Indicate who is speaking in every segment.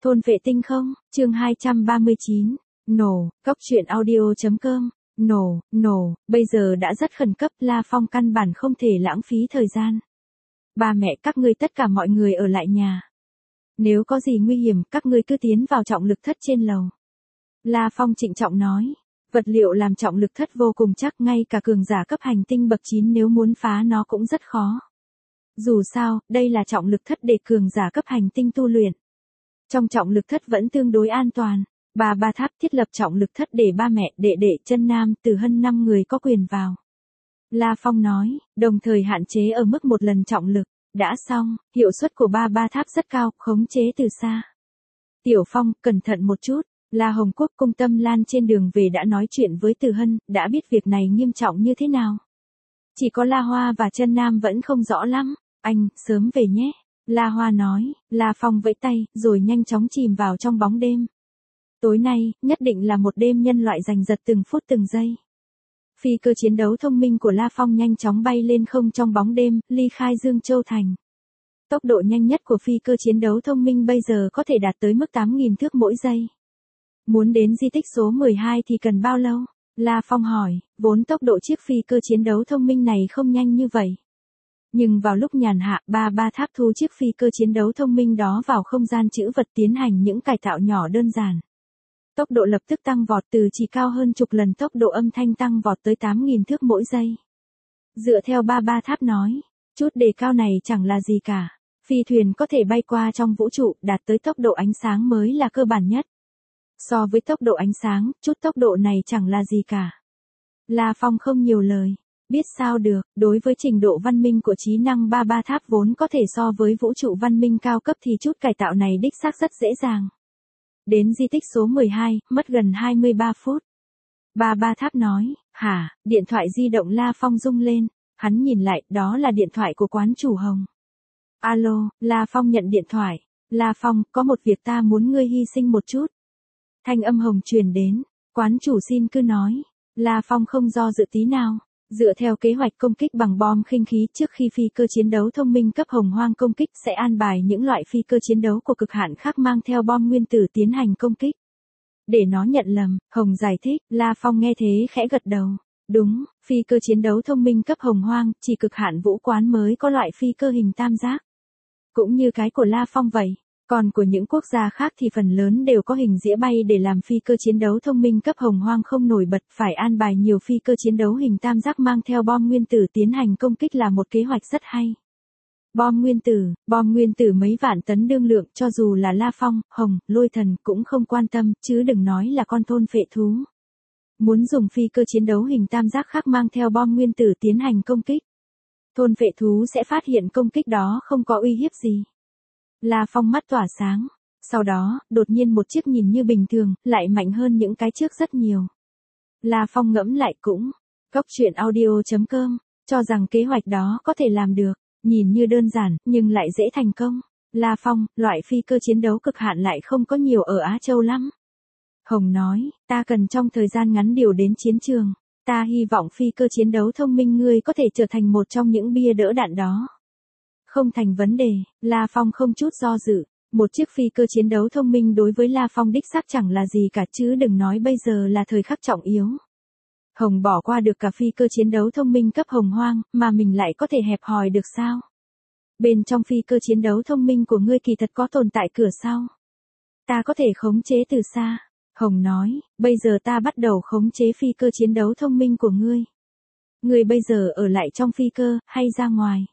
Speaker 1: Thôn vệ tinh không, chương 239, nổ, cốc truyện audio.com, nổ, bây giờ đã rất khẩn cấp, La Phong căn bản không thể lãng phí thời gian. Ba mẹ các ngươi tất cả mọi người ở lại nhà. Nếu có gì nguy hiểm, các ngươi cứ tiến vào trọng lực thất trên lầu. La Phong trịnh trọng nói, vật liệu làm trọng lực thất vô cùng chắc, ngay cả cường giả cấp hành tinh bậc 9 nếu muốn phá nó cũng rất khó. Dù sao, đây là trọng lực thất để cường giả cấp hành tinh tu luyện. Trong trọng lực thất vẫn tương đối an toàn. Ba tháp thiết lập trọng lực thất để ba mẹ, đệ đệ, chân nam, từ hân 5 người có quyền vào. La Phong nói, đồng thời hạn chế ở mức một lần trọng lực. Đã xong, hiệu suất của ba tháp rất cao, khống chế từ xa. Tiểu Phong, cẩn thận một chút. La Hồng Quốc cung Tâm Lan trên đường về đã nói chuyện với Từ Hân, đã biết việc này nghiêm trọng như thế nào. Chỉ có La Hoa và chân nam vẫn không rõ lắm. Anh, sớm về nhé. La Hoa nói, La Phong vẫy tay, rồi nhanh chóng chìm vào trong bóng đêm. Tối nay, nhất định là một đêm nhân loại giành giật từng phút từng giây. Phi cơ chiến đấu thông minh của La Phong nhanh chóng bay lên không trong bóng đêm, ly khai Dương Châu Thành. Tốc độ nhanh nhất của phi cơ chiến đấu thông minh bây giờ có thể đạt tới mức 8.000 thước mỗi giây. Muốn đến di tích số 12 thì cần bao lâu? La Phong hỏi, vốn tốc độ chiếc phi cơ chiến đấu thông minh này không nhanh như vậy. Nhưng vào lúc nhàn hạ, ba tháp thu chiếc phi cơ chiến đấu thông minh đó vào không gian trữ vật tiến hành những cải tạo nhỏ đơn giản. Tốc độ lập tức tăng vọt từ chỉ cao hơn chục lần tốc độ âm thanh tăng vọt tới 8.000 thước mỗi giây. Dựa theo ba tháp nói, chút đề cao này chẳng là gì cả. Phi thuyền có thể bay qua trong vũ trụ, đạt tới tốc độ ánh sáng mới là cơ bản nhất. So với tốc độ ánh sáng, chút tốc độ này chẳng là gì cả. La Phong không nhiều lời. Biết sao được, đối với trình độ văn minh của trí năng ba tháp vốn có thể so với vũ trụ văn minh cao cấp thì chút cải tạo này đích xác rất dễ dàng. Đến di tích số 12, mất gần 23 phút. Ba tháp nói, hả, điện thoại di động La Phong rung lên, hắn nhìn lại, đó là điện thoại của quán chủ Hồng. Alo, La Phong nhận điện thoại, La Phong, có một việc ta muốn ngươi hy sinh một chút. Thanh âm Hồng truyền đến, quán chủ xin cứ nói, La Phong không do dự tí nào. Dựa theo kế hoạch công kích bằng bom khinh khí trước khi phi cơ chiến đấu thông minh cấp hồng hoang công kích sẽ an bài những loại phi cơ chiến đấu của cực hạn khác mang theo bom nguyên tử tiến hành công kích. Để nó nhận lầm, Hồng giải thích, La Phong nghe thế khẽ gật đầu. Đúng, phi cơ chiến đấu thông minh cấp hồng hoang, chỉ cực hạn vũ quán mới có loại phi cơ hình tam giác. Cũng như cái của La Phong vậy. Còn của những quốc gia khác thì phần lớn đều có hình dĩa bay để làm phi cơ chiến đấu thông minh cấp hồng hoang không nổi bật, phải an bài nhiều phi cơ chiến đấu hình tam giác mang theo bom nguyên tử tiến hành công kích là một kế hoạch rất hay. Bom nguyên tử mấy vạn tấn đương lượng, cho dù là La Phong, Hồng, Lôi Thần cũng không quan tâm, chứ đừng nói là con thôn phệ thú. Muốn dùng phi cơ chiến đấu hình tam giác khác mang theo bom nguyên tử tiến hành công kích. Thôn phệ thú sẽ phát hiện công kích đó không có uy hiếp gì. La Phong mắt tỏa sáng. Sau đó, đột nhiên một chiếc nhìn như bình thường, lại mạnh hơn những cái trước rất nhiều. La Phong ngẫm lại cũng. Cốc truyện audio.com, cho rằng kế hoạch đó có thể làm được. Nhìn như đơn giản, nhưng lại dễ thành công. La Phong, loại phi cơ chiến đấu cực hạn lại không có nhiều ở Á Châu lắm. Hồng nói, ta cần trong thời gian ngắn điều đến chiến trường. Ta hy vọng phi cơ chiến đấu thông minh ngươi có thể trở thành một trong những bia đỡ đạn đó. Không thành vấn đề, La Phong không chút do dự. Một chiếc phi cơ chiến đấu thông minh đối với La Phong đích xác chẳng là gì cả, chứ đừng nói bây giờ là thời khắc trọng yếu. Hồng bỏ qua được cả phi cơ chiến đấu thông minh cấp hồng hoang, mà mình lại có thể hẹp hòi được sao? Bên trong phi cơ chiến đấu thông minh của ngươi kỳ thật có tồn tại cửa sau. Ta có thể khống chế từ xa. Hồng nói, bây giờ ta bắt đầu khống chế phi cơ chiến đấu thông minh của ngươi. Ngươi bây giờ ở lại trong phi cơ, hay ra ngoài?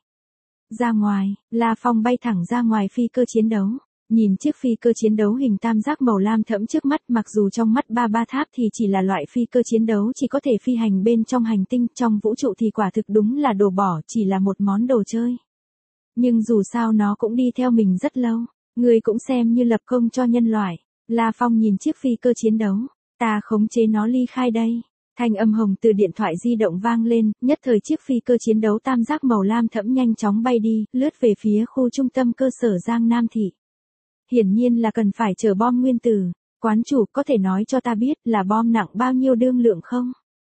Speaker 1: Ra ngoài, La Phong bay thẳng ra ngoài phi cơ chiến đấu. Nhìn chiếc phi cơ chiến đấu hình tam giác màu lam thẫm trước mắt, mặc dù trong mắt ba tháp thì chỉ là loại phi cơ chiến đấu chỉ có thể phi hành bên trong hành tinh, trong vũ trụ thì quả thực đúng là đồ bỏ, chỉ là một món đồ chơi. Nhưng dù sao nó cũng đi theo mình rất lâu, người cũng xem như lập công cho nhân loại. La Phong nhìn chiếc phi cơ chiến đấu, ta khống chế nó ly khai đây. Thanh âm Hồng từ điện thoại di động vang lên, nhất thời chiếc phi cơ chiến đấu tam giác màu lam thẫm nhanh chóng bay đi, lướt về phía khu trung tâm cơ sở Giang Nam Thị. Hiển nhiên là cần phải chở bom nguyên tử. Quán chủ có thể nói cho ta biết là bom nặng bao nhiêu đương lượng không?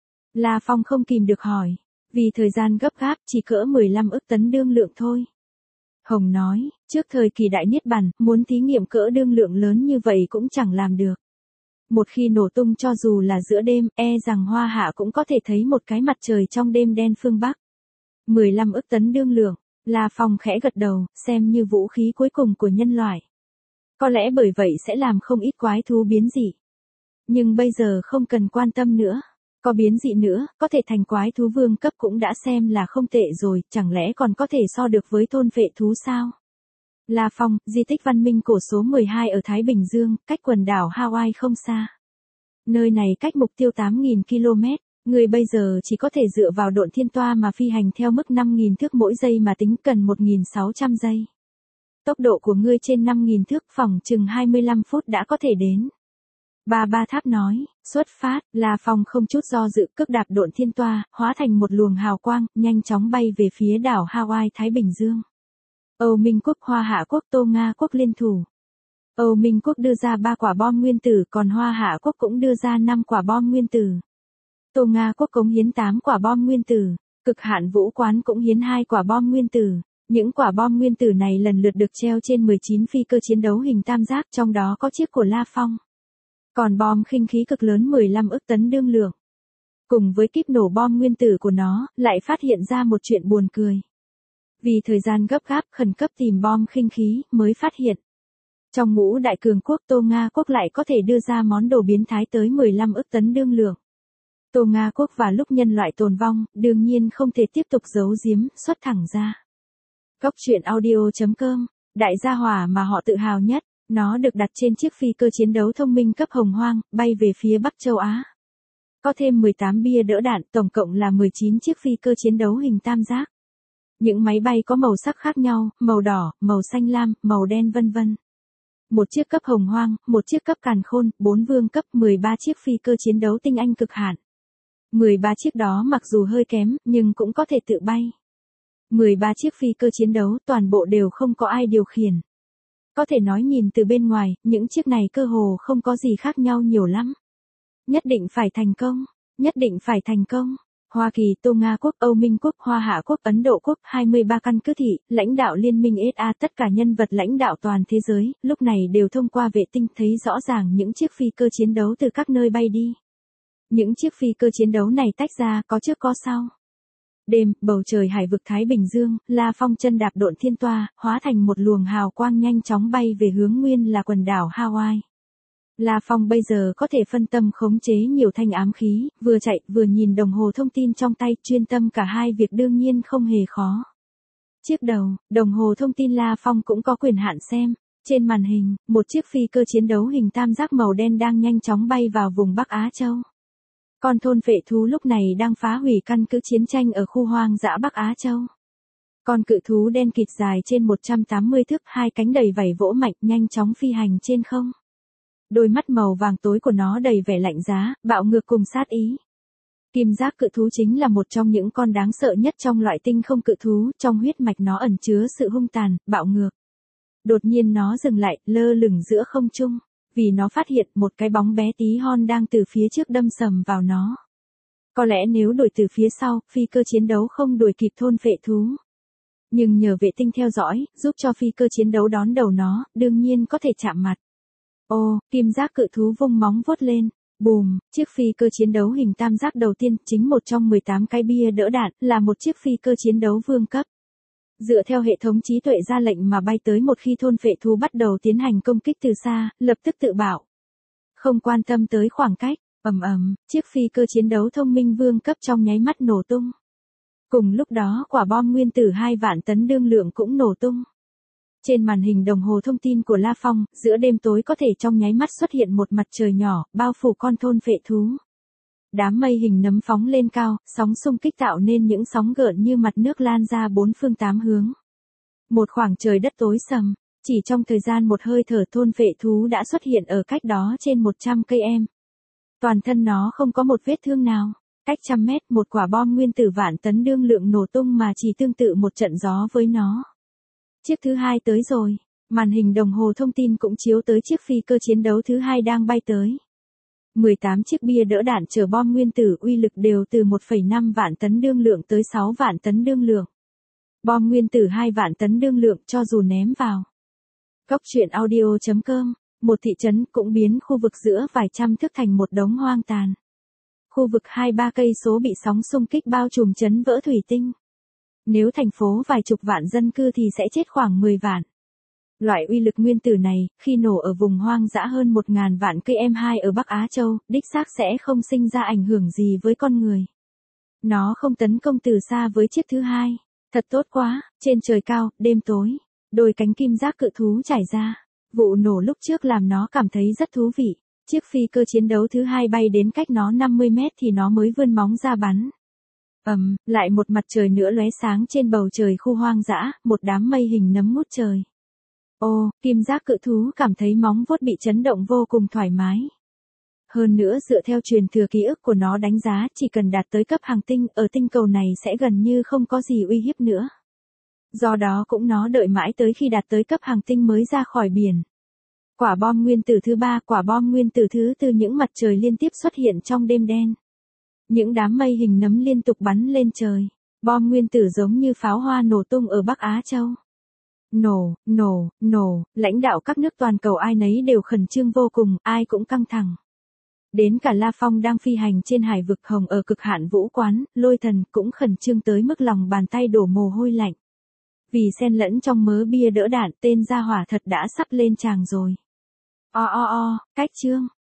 Speaker 1: La Phong không kìm được hỏi. Vì thời gian gấp gáp chỉ cỡ 15 ức tấn đương lượng thôi. Hồng nói, trước thời kỳ đại niết bàn, muốn thí nghiệm cỡ đương lượng lớn như vậy cũng chẳng làm được. Một khi nổ tung cho dù là giữa đêm, rằng Hoa Hạ cũng có thể thấy một cái mặt trời trong đêm đen phương Bắc. 15 ức tấn đương lượng, La Phong khẽ gật đầu, xem như vũ khí cuối cùng của nhân loại. Có lẽ bởi vậy sẽ làm không ít quái thú biến dị. Nhưng bây giờ không cần quan tâm nữa. Có biến dị nữa, có thể thành quái thú vương cấp cũng đã xem là không tệ rồi, chẳng lẽ còn có thể so được với thôn vệ thú sao? La Phong, di tích văn minh cổ số 12 ở Thái Bình Dương, cách quần đảo Hawaii không xa. Nơi này cách mục tiêu 8.000 km, người bây giờ chỉ có thể dựa vào độn thiên toa mà phi hành theo mức 5.000 thước mỗi giây mà tính cần 1.600 giây. Tốc độ của ngươi trên 5.000 thước phỏng chừng 25 phút đã có thể đến. Ba Tháp nói, xuất phát, La Phong không chút do dự cước đạp độn thiên toa, hóa thành một luồng hào quang, nhanh chóng bay về phía đảo Hawaii Thái Bình Dương. Âu Minh quốc Hoa Hạ quốc Tô Nga quốc liên thủ. Âu Minh quốc đưa ra 3 quả bom nguyên tử, còn Hoa Hạ quốc cũng đưa ra 5 quả bom nguyên tử. Tô Nga quốc cống hiến 8 quả bom nguyên tử, Cực Hạn Vũ Quán cũng hiến 2 quả bom nguyên tử. Những quả bom nguyên tử này lần lượt được treo trên 19 phi cơ chiến đấu hình tam giác, trong đó có chiếc của La Phong. Còn bom khinh khí cực lớn 15 ức tấn đương lượng. Cùng với kíp nổ bom nguyên tử của nó, lại phát hiện ra một chuyện buồn cười. Vì thời gian gấp gáp khẩn cấp tìm bom khinh khí, mới phát hiện. Trong ngũ đại cường quốc Tô Nga quốc lại có thể đưa ra món đồ biến thái tới 15 ức tấn đương lượng. Tô Nga quốc và lúc nhân loại tồn vong, đương nhiên không thể tiếp tục giấu giếm, xuất thẳng ra. Góc truyện audio.com, đại gia hỏa mà họ tự hào nhất, nó được đặt trên chiếc phi cơ chiến đấu thông minh cấp Hồng Hoang, bay về phía Bắc châu Á. Có thêm 18 bia đỡ đạn, tổng cộng là 19 chiếc phi cơ chiến đấu hình tam giác. Những máy bay có màu sắc khác nhau, màu đỏ, màu xanh lam, màu đen vân vân. Một chiếc cấp Hồng Hoang, một chiếc cấp Càn Khôn, 4 vương cấp, 13 chiếc phi cơ chiến đấu tinh anh cực hạn. 13 chiếc đó mặc dù hơi kém, nhưng cũng có thể tự bay. 13 chiếc phi cơ chiến đấu, toàn bộ đều không có ai điều khiển. Có thể nói nhìn từ bên ngoài, những chiếc này cơ hồ không có gì khác nhau nhiều lắm. Nhất định phải thành công, nhất định phải thành công. Hoa Kỳ, Tô Nga quốc, Âu Minh quốc, Hoa Hạ quốc, Ấn Độ quốc, 23 căn cứ thị, lãnh đạo liên minh SA, tất cả nhân vật lãnh đạo toàn thế giới, lúc này đều thông qua vệ tinh thấy rõ ràng những chiếc phi cơ chiến đấu từ các nơi bay đi. Những chiếc phi cơ chiến đấu này tách ra, có trước có sau. Đêm, bầu trời hải vực Thái Bình Dương, La Phong chân đạp độn thiên toa, hóa thành một luồng hào quang nhanh chóng bay về hướng nguyên là quần đảo Hawaii. La Phong bây giờ có thể phân tâm khống chế nhiều thanh ám khí, vừa chạy vừa nhìn đồng hồ thông tin trong tay, chuyên tâm cả hai việc đương nhiên không hề khó. Chiếc đầu, đồng hồ thông tin La Phong cũng có quyền hạn xem. Trên màn hình, một chiếc phi cơ chiến đấu hình tam giác màu đen đang nhanh chóng bay vào vùng Bắc Á Châu. Con thôn vệ thú lúc này đang phá hủy căn cứ chiến tranh ở khu hoang dã Bắc Á Châu. Con cự thú đen kịt dài trên 180 thước, 2 cánh đầy vảy vỗ mạnh, nhanh chóng phi hành trên không. Đôi mắt màu vàng tối của nó đầy vẻ lạnh giá, bạo ngược cùng sát ý. Kim giác cự thú chính là một trong những con đáng sợ nhất trong loại tinh không cự thú, trong huyết mạch nó ẩn chứa sự hung tàn, bạo ngược. Đột nhiên nó dừng lại, lơ lửng giữa không trung, vì nó phát hiện một cái bóng bé tí hon đang từ phía trước đâm sầm vào nó. Có lẽ nếu đuổi từ phía sau, phi cơ chiến đấu không đuổi kịp thôn vệ thú. Nhưng nhờ vệ tinh theo dõi, giúp cho phi cơ chiến đấu đón đầu nó, đương nhiên có thể chạm mặt. Ô, kim giác cự thú vung móng vuốt lên. Bùm, chiếc phi cơ chiến đấu hình tam giác đầu tiên, chính một trong 18 cái bia đỡ đạn, là một chiếc phi cơ chiến đấu vương cấp. Dựa theo hệ thống trí tuệ ra lệnh mà bay tới, một khi thôn vệ thú bắt đầu tiến hành công kích từ xa, lập tức tự bạo. Không quan tâm tới khoảng cách, chiếc phi cơ chiến đấu thông minh vương cấp trong nháy mắt nổ tung. Cùng lúc đó quả bom nguyên tử 2 vạn tấn đương lượng cũng nổ tung. Trên màn hình đồng hồ thông tin của La Phong, giữa đêm tối có thể trong nháy mắt xuất hiện một mặt trời nhỏ, bao phủ con thôn vệ thú. Đám mây hình nấm phóng lên cao, sóng xung kích tạo nên những sóng gợn như mặt nước lan ra 4 phương 8 hướng. Một khoảng trời đất tối sầm, chỉ trong thời gian một hơi thở thôn vệ thú đã xuất hiện ở cách đó trên 100 cây em. Toàn thân nó không có một vết thương nào. Cách 100 mét, một quả bom nguyên tử vạn tấn đương lượng nổ tung mà chỉ tương tự một trận gió với nó. Chiếc thứ hai tới rồi, màn hình đồng hồ thông tin cũng chiếu tới chiếc phi cơ chiến đấu thứ hai đang bay tới. 18 chiếc bia đỡ đạn chở bom nguyên tử uy lực đều từ 1,5 vạn tấn đương lượng tới 6 vạn tấn đương lượng. Bom nguyên tử 2 vạn tấn đương lượng cho dù ném vào. Cốc truyện audio.com, một thị trấn cũng biến khu vực giữa vài trăm thước thành một đống hoang tàn. Khu vực 2-3 cây số bị sóng xung kích bao trùm chấn vỡ thủy tinh. Nếu thành phố vài chục vạn dân cư thì sẽ chết khoảng 10 vạn. Loại uy lực nguyên tử này, khi nổ ở vùng hoang dã hơn 1.000 vạn cây M2 ở Bắc Á Châu, đích xác sẽ không sinh ra ảnh hưởng gì với con người. Nó không tấn công từ xa với chiếc thứ hai. Thật tốt quá, trên trời cao, đêm tối, đôi cánh kim giác cự thú trải ra. Vụ nổ lúc trước làm nó cảm thấy rất thú vị. Chiếc phi cơ chiến đấu thứ hai bay đến cách nó 50 mét thì nó mới vươn móng ra bắn. Lại một mặt trời nữa lóe sáng trên bầu trời khu hoang dã, một đám mây hình nấm ngút trời. Ô, kim giác cự thú cảm thấy móng vuốt bị chấn động vô cùng thoải mái. Hơn nữa dựa theo truyền thừa ký ức của nó đánh giá chỉ cần đạt tới cấp hành tinh ở tinh cầu này sẽ gần như không có gì uy hiếp nữa. Do đó cũng nó đợi mãi tới khi đạt tới cấp hành tinh mới ra khỏi biển. Quả bom nguyên tử thứ 3, quả bom nguyên tử thứ 4 những mặt trời liên tiếp xuất hiện trong đêm đen. Những đám mây hình nấm liên tục bắn lên trời. Bom nguyên tử giống như pháo hoa nổ tung ở Bắc Á Châu. Nổ, lãnh đạo các nước toàn cầu ai nấy đều khẩn trương vô cùng, ai cũng căng thẳng. Đến cả La Phong đang phi hành trên hải vực hồng ở cực hạn vũ quán, Lôi Thần cũng khẩn trương tới mức lòng bàn tay đổ mồ hôi lạnh. Vì xen lẫn trong mớ bia đỡ đạn tên gia hỏa thật đã sắp lên tràng rồi. Cách chương.